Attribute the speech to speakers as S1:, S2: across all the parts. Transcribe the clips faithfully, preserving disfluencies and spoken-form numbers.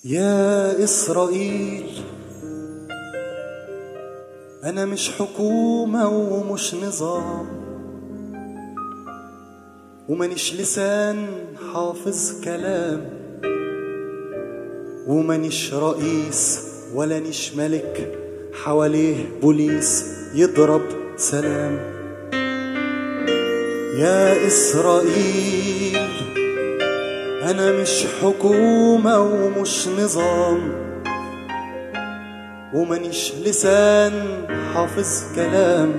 S1: يا إسرائيل، أنا مش حكومة ومش نظام، ومانيش لسان حافظ كلام، ومانيش رئيس ولا نيش ملك حواليه بوليس يضرب سلام. يا إسرائيل، أنا مش حكومة ومش نظام، ومانيش لسان حافظ كلام،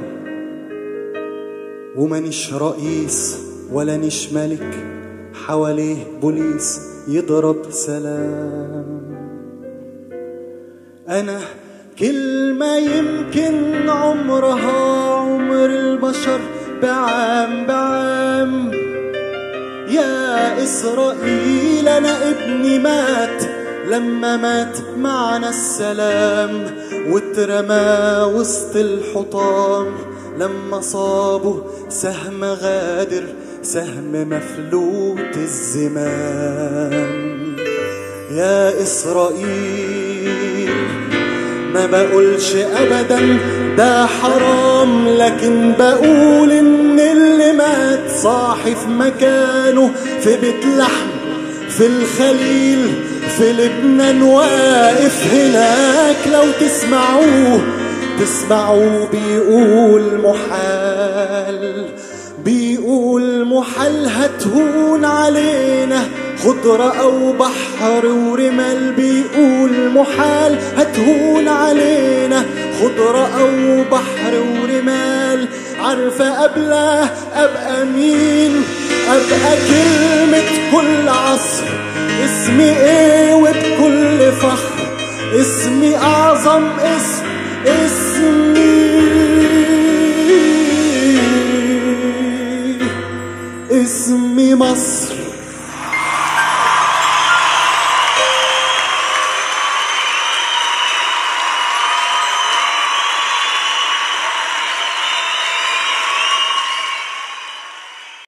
S1: ومانيش رئيس ولا نيش ملك حواليه بوليس يضرب سلام. أنا كلمة يمكن عمرها عمر البشر بعام بعام. يا إسرائيل، أنا ابني مات لما مات معنا السلام، واترمى وسط الحطام لما صابه سهم غادر، سهم مفلوت الزمام. يا إسرائيل، ما بقولش أبدا ده حرام، لكن بقول إن اللي مات صاحي في مكانه، في بيت لحم، في الخليل، في لبنان، واقف هناك. لو تسمعوه تسمعوه بيقول محال، بيقول محال هتهون علينا خضرة أو بحر ورمال. بيقول محال هتهون علينا خضرة أو بحر ورمال. عارفة قبله أبقى مين؟ أبقى كلمة كل عصر. اسمي إيه وبكل فخر؟ اسمي أعظم اسم، اسمي اسمي مصر.